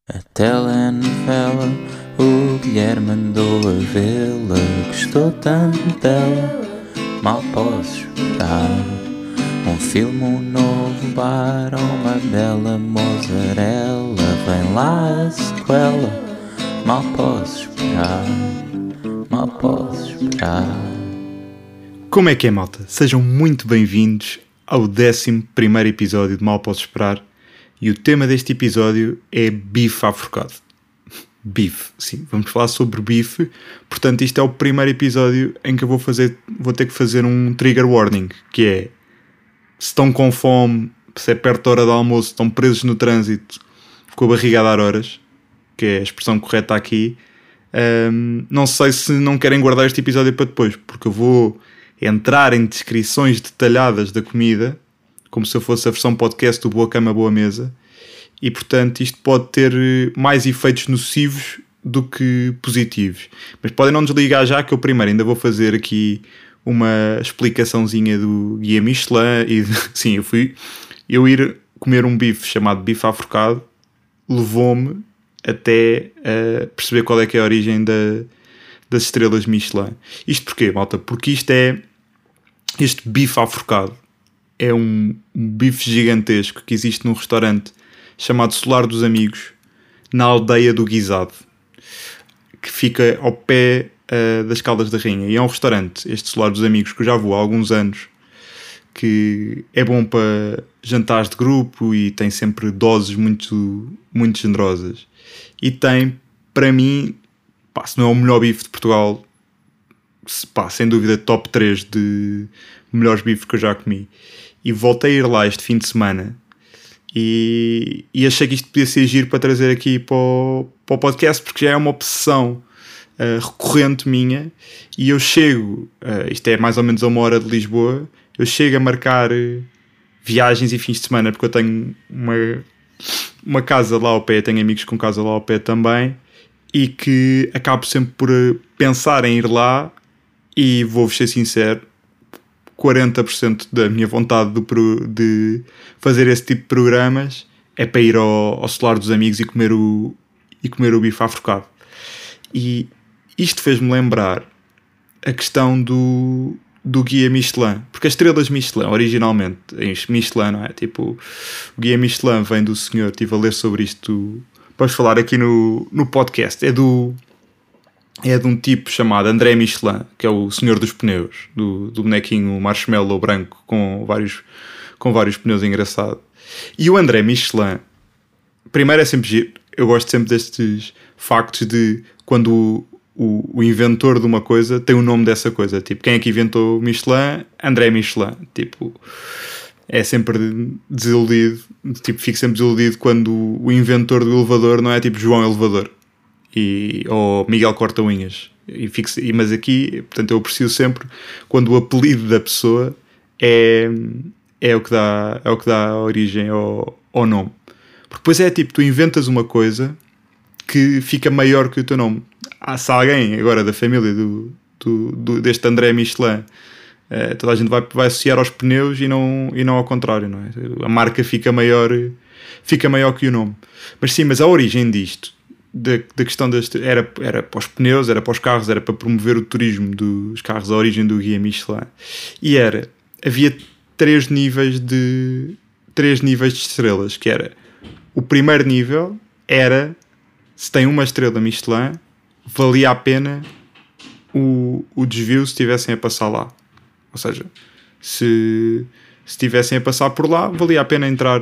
A telenovela, o Guilherme andou a vê-la, gostou tanto dela, mal posso esperar. Um filme, um novo bar, uma bela mozzarella, vem lá a sequela, mal posso esperar, mal posso esperar. Como é que é, malta? Sejam muito bem-vindos ao 11º episódio de Mal Posso Esperar. E o tema deste episódio é bife aforcado. Bife, sim, vamos falar sobre bife. Portanto, isto é o primeiro episódio em que eu vou ter que fazer um trigger warning, que é: se estão com fome, se é perto da hora do almoço, estão presos no trânsito, com a barriga a dar horas, que é a expressão correta aqui, não sei se não querem guardar este episódio para depois, porque eu vou entrar em descrições detalhadas da comida, como se eu fosse a versão podcast do Boa Cama, Boa Mesa, e portanto isto pode ter mais efeitos nocivos do que positivos. Mas podem não desligar já, que eu primeiro ainda vou fazer aqui uma explicaçãozinha do guia Michelin. E sim, eu ir comer um bife chamado bife aforcado levou-me até a perceber qual é que é a origem das estrelas Michelin. Isto porquê, malta? Porque este bife aforcado é um bife gigantesco que existe num restaurante chamado Solar dos Amigos, na aldeia do Guisado, que fica ao pé das Caldas da Rainha. E é um restaurante, este Solar dos Amigos, que eu já vou há alguns anos, que é bom para jantares de grupo e tem sempre doses muito, muito generosas. E tem, para mim, se não é o melhor bife de Portugal, sem dúvida top 3 de melhores bifes que eu já comi. E voltei a ir lá este fim de semana e achei que isto podia ser giro para trazer aqui para o podcast, porque já é uma obsessão recorrente minha. E eu chego, isto é mais ou menos a 1 hora de Lisboa, eu chego a marcar viagens e fins de semana, porque eu tenho uma casa lá ao pé, tenho amigos com casa lá ao pé também, e que acabo sempre por pensar em ir lá. E vou-vos ser sincero, 40% da minha vontade de fazer esse tipo de programas é para ir ao Solar dos Amigos e comer o bife aforcado. E isto fez-me lembrar a questão do guia Michelin, porque as estrelas Michelin, originalmente, Michelin, não é? Tipo, o guia Michelin vem do senhor, estive a ler sobre isto, vamos falar aqui no podcast, é de um tipo chamado André Michelin, que é o senhor dos pneus, do bonequinho marshmallow branco com vários pneus, engraçado. E o André Michelin, primeiro é sempre giro, eu gosto sempre destes factos de quando o inventor de uma coisa tem o nome dessa coisa. Tipo, quem é que inventou Michelin? André Michelin. Tipo, é sempre desiludido, tipo, fico sempre desiludido quando o inventor do elevador não é tipo João Elevador. Ou Miguel Corta-Unhas. Mas aqui, portanto, eu aprecio sempre quando o apelido da pessoa é o que dá origem ao nome. Porque depois é tipo, tu inventas uma coisa que fica maior que o teu nome. Se alguém agora da família deste André Michelin, toda a gente vai associar aos pneus e não ao contrário, não é? A marca fica maior que o nome. Mas a origem disto, da questão era para os pneus, era para os carros, era para promover o turismo dos carros, a origem do guia Michelin. E havia 3 níveis de estrelas, que era: o primeiro nível era, se tem uma estrela Michelin, valia a pena o desvio se estivessem a passar lá. Ou seja, se estivessem a passar por lá, valia a pena entrar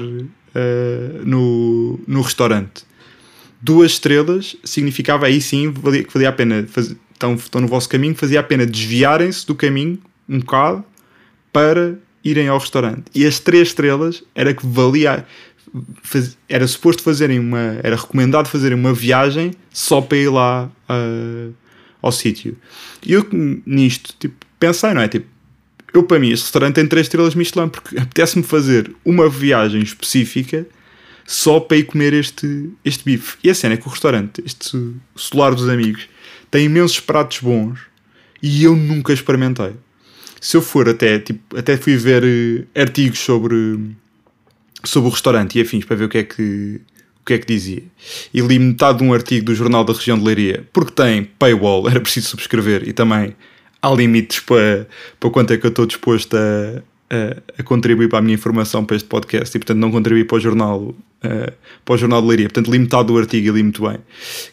no restaurante. 2 estrelas significava aí sim que valia a pena estão no vosso caminho, fazia a pena desviarem-se do caminho um bocado para irem ao restaurante. E as 3 estrelas era que era suposto era recomendado fazerem uma viagem só para ir lá ao sítio. E eu nisto pensei, não é? Eu, para mim, este restaurante tem 3 estrelas Michelin, porque apetece-me fazer uma viagem específica só para ir comer este bife. E a cena é que o restaurante, este Solar dos Amigos, tem imensos pratos bons e eu nunca experimentei. Se eu for até fui ver artigos sobre o restaurante e afins, para ver o que o que é que dizia. E li metade de um artigo do Jornal da Região de Leiria, porque tem paywall, era preciso subscrever, e também há limites para quanto é que eu estou disposto a contribuir para a minha informação para este podcast, e portanto não contribuir para o Jornal de Leiria. Portanto li metade do artigo e li muito bem.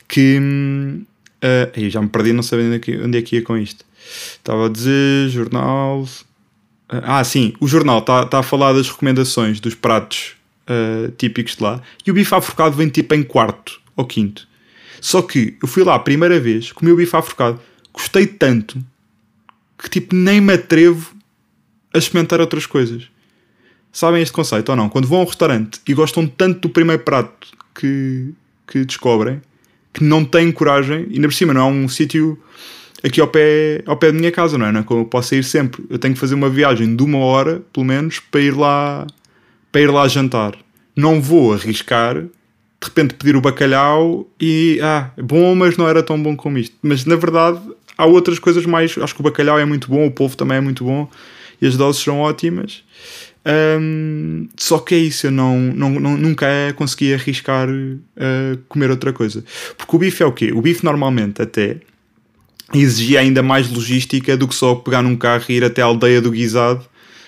Eu já me perdi, não sabendo onde é que ia com isto. Estava a dizer jornal... sim, o jornal está a falar das recomendações dos pratos típicos de lá, e o bife aforcado vem tipo em quarto ou quinto. Só que eu fui lá a primeira vez, comi o bife aforcado, gostei tanto que tipo nem me atrevo a experimentar outras coisas. Sabem este conceito ou não? Quando vão a um restaurante e gostam tanto do primeiro prato que descobrem, que não têm coragem, e ainda por cima não é um sítio aqui ao pé da minha casa, não é? Não é como eu posso ir sempre. Eu tenho que fazer uma viagem de 1 hora, pelo menos, para ir lá jantar. Não vou arriscar, de repente pedir o bacalhau e, bom, mas não era tão bom como isto. Mas, na verdade, há outras coisas mais. Acho que o bacalhau é muito bom, o polvo também é muito bom, e as doses são ótimas. Só que é isso, eu nunca consegui arriscar comer outra coisa. Porque o bife é o quê? O bife normalmente até exigia ainda mais logística do que só pegar num carro e ir até a aldeia do guisado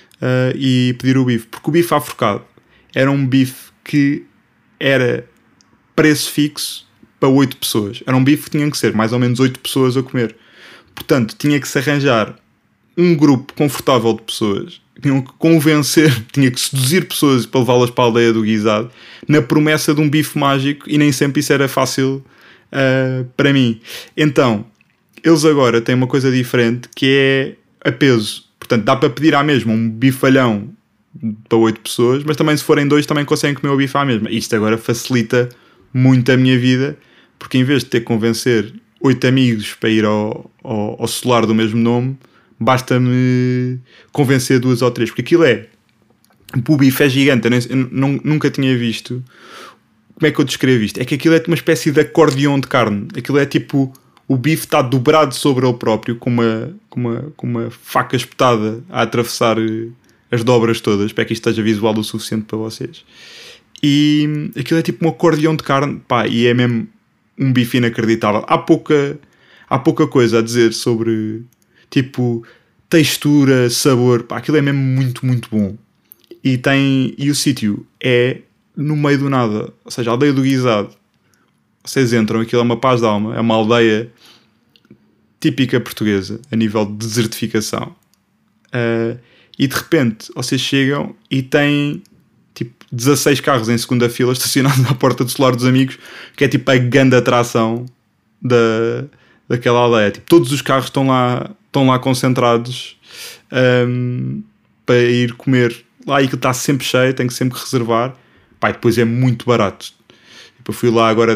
e pedir o bife. Porque o bife aforcado era um bife que era preço fixo para 8 pessoas. Era um bife que tinha que ser mais ou menos 8 pessoas a comer. Portanto, tinha que se arranjar um grupo confortável de pessoas, tinham que convencer, tinha que seduzir pessoas para levá-las para a aldeia do guisado, na promessa de um bife mágico, e nem sempre isso era fácil para mim. Então, eles agora têm uma coisa diferente, que é a peso. Portanto, dá para pedir à mesma um bifalhão para 8 pessoas, mas também se forem 2 também conseguem comer o bife à mesma. Isto agora facilita muito a minha vida, porque em vez de ter que convencer 8 amigos para ir ao solar do mesmo nome, basta-me convencer 2 ou 3, porque aquilo o bife é gigante. Eu nunca tinha visto. Como é que eu descrevo isto? É que aquilo é uma espécie de acordeão de carne. Aquilo é tipo, o bife está dobrado sobre ele próprio, com uma faca espetada a atravessar as dobras todas, para que isto esteja visual o suficiente para vocês. E aquilo é tipo um acordeão de carne, pá, e é mesmo um bife inacreditável. Há pouca coisa a dizer sobre, tipo, textura, sabor, pá, aquilo é mesmo muito, muito bom. E o sítio é no meio do nada, ou seja, a aldeia do guisado. Vocês entram, aquilo é uma paz de alma, é uma aldeia típica portuguesa, a nível de desertificação. E de repente, vocês chegam e têm tipo 16 carros em segunda fila estacionados à porta do solar dos amigos, que é tipo a grande atração daquela aldeia. Tipo, todos os carros estão lá concentrados para ir comer lá, e que está sempre cheio, tem que sempre reservar. Pá, e depois é muito barato. Tipo, eu fui lá agora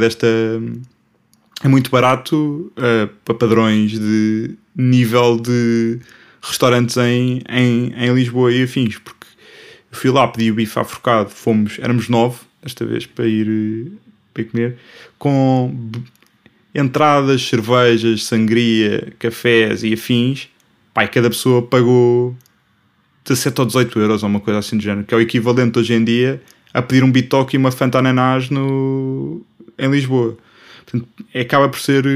é muito barato para padrões de nível de restaurantes em Lisboa e afins, porque eu fui lá, pedi o bife aforcado, éramos 9 esta vez para ir comer, com entradas, cervejas, sangria, cafés e afins. Pá, e cada pessoa pagou 17 ou 18 euros ou uma coisa assim do género, que é o equivalente hoje em dia a pedir um bitoque e uma Fanta ananás em Lisboa. Portanto, acaba por ser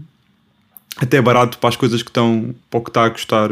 até barato para as coisas que estão, para o que está a custar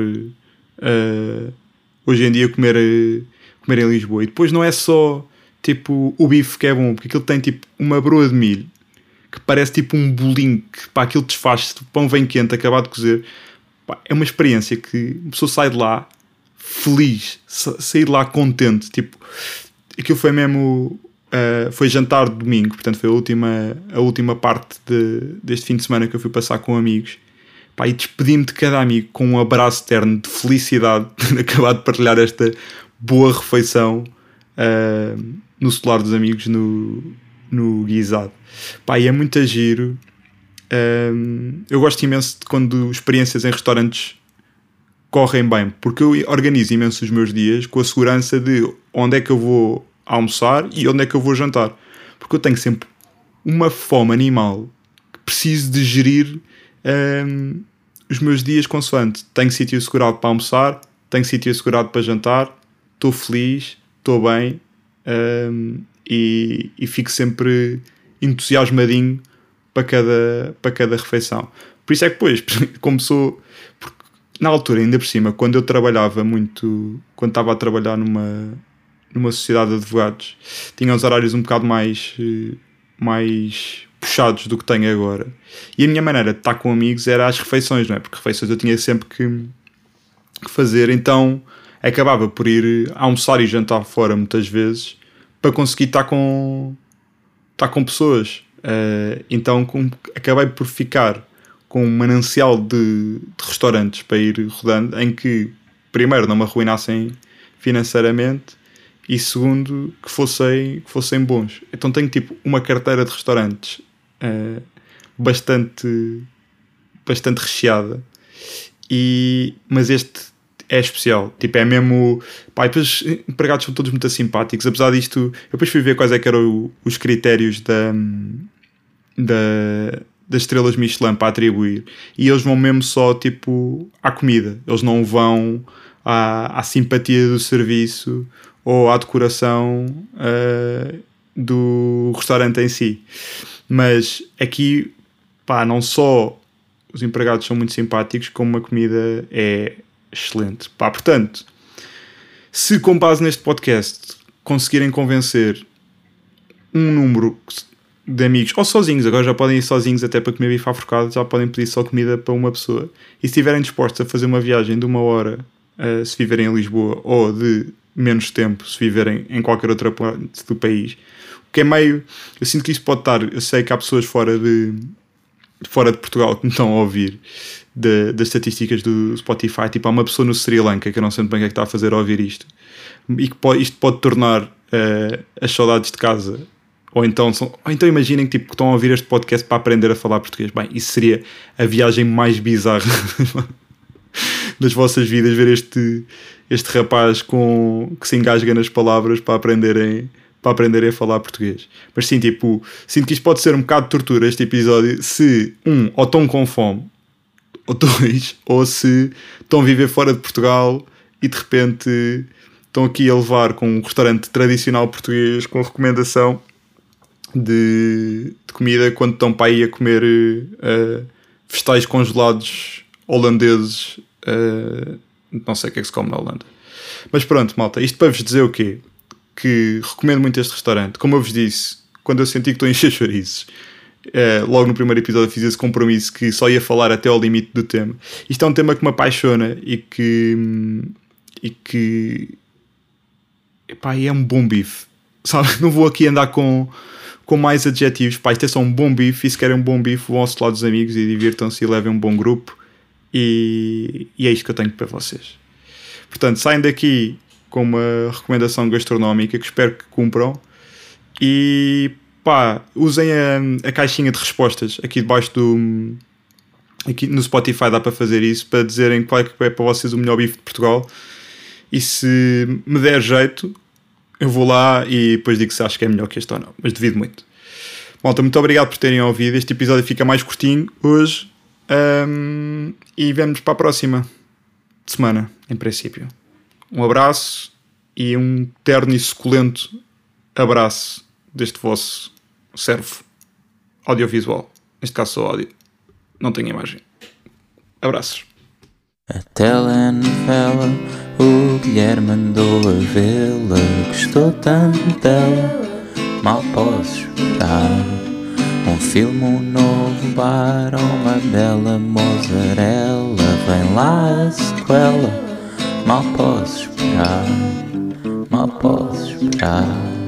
hoje em dia comer em Lisboa. E depois não é só tipo o bife que é bom, porque aquilo tem tipo uma broa de milho que parece tipo um bolinho, que pá, aquilo desfaz-se, o pão vem quente, acabado de cozer. Pá, é uma experiência que a pessoa sai de lá feliz, sair de lá contente. Tipo, aquilo foi mesmo foi jantar de domingo, portanto foi a última parte deste fim de semana que eu fui passar com amigos. Pá, e despedi-me de cada amigo com um abraço eterno de felicidade de acabar de partilhar esta boa refeição no solar dos amigos no guisado. Pá, e é muito giro. Eu gosto imenso de quando experiências em restaurantes correm bem, porque eu organizo imenso os meus dias com a segurança de onde é que eu vou almoçar e onde é que eu vou jantar, porque eu tenho sempre uma fome animal que preciso de gerir os meus dias consoante. Tenho sítio assegurado para almoçar, tenho sítio assegurado para jantar, estou feliz, estou bem, e fico sempre entusiasmadinho para cada refeição. Por isso é que depois começou, porque na altura, ainda por cima, quando eu trabalhava muito, quando estava a trabalhar numa sociedade de advogados, tinha os horários um bocado mais puxados do que tenho agora. E a minha maneira de estar com amigos era às refeições, não é? Porque refeições eu tinha sempre que fazer, então acabava por ir almoçar e jantar fora muitas vezes para conseguir estar com pessoas. Então acabei por ficar com um manancial de restaurantes para ir rodando, em que primeiro não me arruinassem financeiramente e segundo que fossem bons. Então tenho tipo uma carteira de restaurantes bastante recheada, mas este é especial, tipo, é mesmo, pá, e depois os empregados são todos muito simpáticos. Apesar disto, eu depois fui ver quais é que eram os critérios das estrelas Michelin para atribuir, e eles vão mesmo só tipo à comida, eles não vão à simpatia do serviço ou à decoração do restaurante em si. Mas aqui, pá, não só os empregados são muito simpáticos, como a comida é excelente. Pá, portanto, se com base neste podcast conseguirem convencer um número de amigos, ou sozinhos, agora já podem ir sozinhos até para comer bife à forcada, já podem pedir só comida para uma pessoa, e se estiverem dispostos a fazer uma viagem de 1 hora se viverem em Lisboa, ou de menos tempo se viverem em qualquer outra parte do país, o que é meio, eu sinto que isso pode estar, eu sei que há pessoas fora de Portugal que me estão a ouvir das estatísticas do Spotify, tipo, há uma pessoa no Sri Lanka que eu não sei bem o que é que está a fazer a ouvir isto, e que isto pode tornar as saudades de casa, ou então imaginem que tipo, estão a ouvir este podcast para aprender a falar português. Bem, isso seria a viagem mais bizarra das vossas vidas, ver este rapaz que se engasga nas palavras para aprenderem a falar português. Mas sim, tipo, sinto que isto pode ser um bocado de tortura, este episódio, se ou estão com fome, ou 2, ou se estão a viver fora de Portugal e de repente estão aqui a levar com um restaurante tradicional português com recomendação de comida, quando estão para aí a comer vegetais congelados holandeses. Não sei o que é que se come na Holanda. Mas pronto, malta, isto para vos dizer o quê? Que recomendo muito este restaurante. Como eu vos disse, quando eu senti que estou a encher chouriços, logo no primeiro episódio fiz esse compromisso que só ia falar até ao limite do tema. Isto é um tema que me apaixona e que epá, é um bom bife, sabe? Não vou aqui andar com mais adjetivos. Pá, isto é só um bom bife, e se querem um bom bife vão ao lado dos amigos e divirtam-se e levem um bom grupo, e é isto que eu tenho para vocês. Portanto, saem daqui com uma recomendação gastronómica que espero que cumpram, e pá, usem a caixinha de respostas aqui debaixo aqui no Spotify, dá para fazer isso, para dizerem qual é que é para vocês o melhor bife de Portugal, e se me der jeito eu vou lá e depois digo se acho que é melhor que este ou não, mas duvido muito. Malta, muito obrigado por terem ouvido. Este episódio fica mais curtinho hoje, e vemos para a próxima semana, em princípio. Um abraço e um terno e suculento abraço deste vosso servo audiovisual. Neste caso só áudio, não tenho imagem. Abraços. A telenovela, o Guilherme andou a vê-la, gostou tanto dela, mal posso esperar. Um filme, um novo bar, uma bela mozzarella, vem lá a sequela, mal posso esperar, mal posso esperar.